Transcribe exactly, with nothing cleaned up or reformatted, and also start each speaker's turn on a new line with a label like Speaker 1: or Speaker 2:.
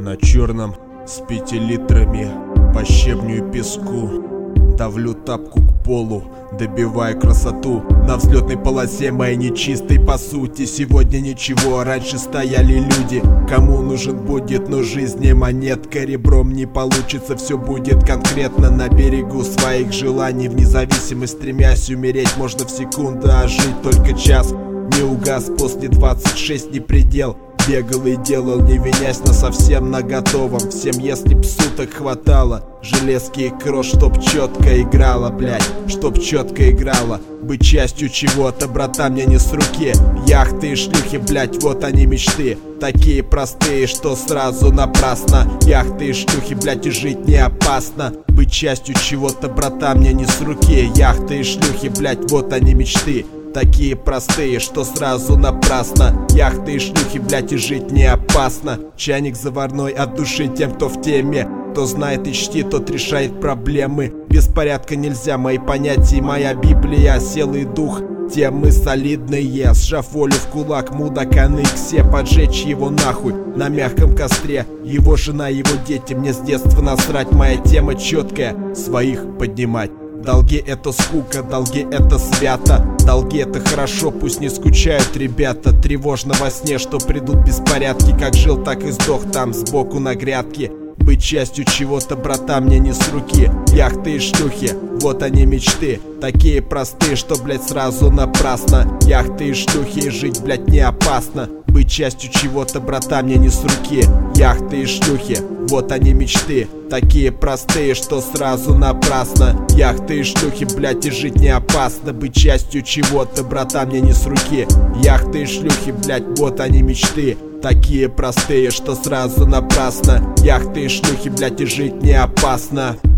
Speaker 1: на черном с пяти литрами по щебню и песку. Давлю тапку к полу, добивая красоту на взлетной полосе моей нечистой по сути. Сегодня ничего, раньше стояли люди. Кому нужен будет, но жизни монетка. Ребром не получится, все будет конкретно. На берегу своих желаний, вне зависимости стремясь умереть можно в секунду, а жить только час. Не угас после двадцать шесть не предел. Бегал и делал, не винясь, но совсем на готовом. Всем, если б суток хватало, железки и крош, чтоб четко играла, блять, чтоб четко играла. Быть частью чего-то, брата, мне не с руки. Яхты и шлюхи, блять, вот они мечты. Такие простые, что сразу напрасно. Яхты и шлюхи, блять, и жить не опасно. Быть частью чего-то, брата, мне не с руки. Яхты и шлюхи, блять, вот они мечты. Такие простые, что сразу напрасно. Яхты и шлюхи, блять, и жить не опасно. Чайник заварной от души тем, кто в теме. Кто знает и чтит, тот решает проблемы. Без порядка нельзя, мои понятия, моя Библия. Сила и дух, темы солидные. Сжав волю в кулак, мудака на иксе. Поджечь его нахуй на мягком костре. Его жена, его дети, мне с детства насрать. Моя тема четкая, своих поднимать. Долги это скука, долги это свято. Долги это хорошо, пусть не скучают ребята. Тревожно во сне, что придут беспорядки. Как жил, так и сдох там сбоку на грядке. Быть частью чего-то, брата, мне не с руки. Яхты и шлюхи, вот они мечты. Такие простые, что, блять, сразу напрасно. Яхты и шлюхи, и жить, блять, не опасно. Быть частью чего-то, брата, мне не с руки. Яхты и шлюхи, вот они мечты. Такие простые, что сразу напрасно. Яхты и шлюхи, блять, и жить не опасно. Быть частью чего-то, брата, мне не с руки. Яхты и шлюхи, блять, вот они мечты. Такие простые, что сразу напрасно. Яхты и шлюхи, блять, и жить не опасно.